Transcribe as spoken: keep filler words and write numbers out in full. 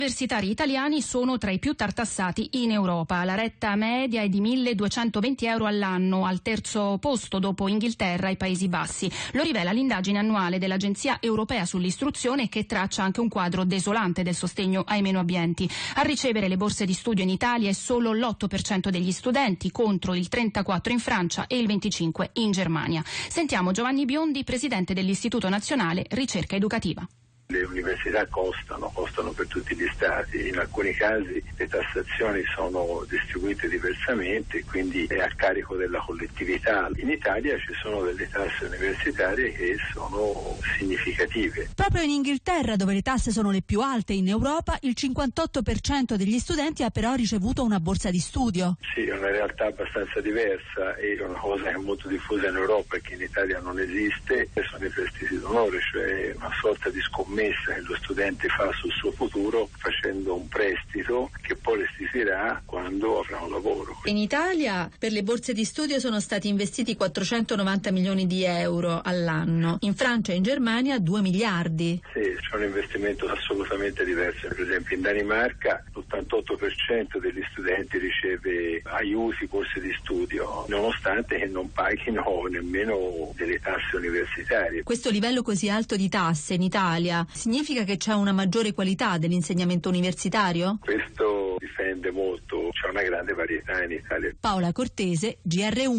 Gli universitari italiani sono tra i più tartassati in Europa. La retta media è di milleduecentoventi euro all'anno, al terzo posto dopo Inghilterra e Paesi Bassi. Lo rivela l'indagine annuale dell'Agenzia Europea sull'istruzione, che traccia anche un quadro desolante del sostegno ai meno abbienti. A ricevere le borse di studio in Italia è solo l'otto per cento degli studenti, contro il trentaquattro per cento in Francia e il venticinque per cento in Germania. Sentiamo Giovanni Biondi, presidente dell'Istituto Nazionale Ricerca Educativa. Le università costano, costano per tutti gli stati, in alcuni casi le tassazioni sono distribuite diversamente, quindi è a carico della collettività. In Italia ci sono delle tasse universitarie che sono significative. Proprio in Inghilterra, dove le tasse sono le più alte in Europa, il cinquantotto per cento degli studenti ha però ricevuto una borsa di studio. Sì, è una realtà abbastanza diversa e una cosa che è molto diffusa in Europa e che in Italia non esiste, sono i prestiti d'onore, cioè una sorta di scommessa che lo studente fa sul suo futuro facendo un prestito che poi restituirà quando avrà un lavoro. In Italia per le borse di studio sono stati investiti quattrocentonovanta milioni di euro all'anno, in Francia e in Germania due miliardi. Sì, c'è un investimento assolutamente diverso. Per esempio in Danimarca l'ottantotto per cento degli studenti riceve aiuti, borse di studio, nonostante che non paghino nemmeno delle tasse universitarie. Questo livello così alto di tasse in Italia significa che c'è una maggiore qualità dell'insegnamento universitario? Questo dipende molto, c'è una grande varietà in Italia. Paola Cortese, G R uno.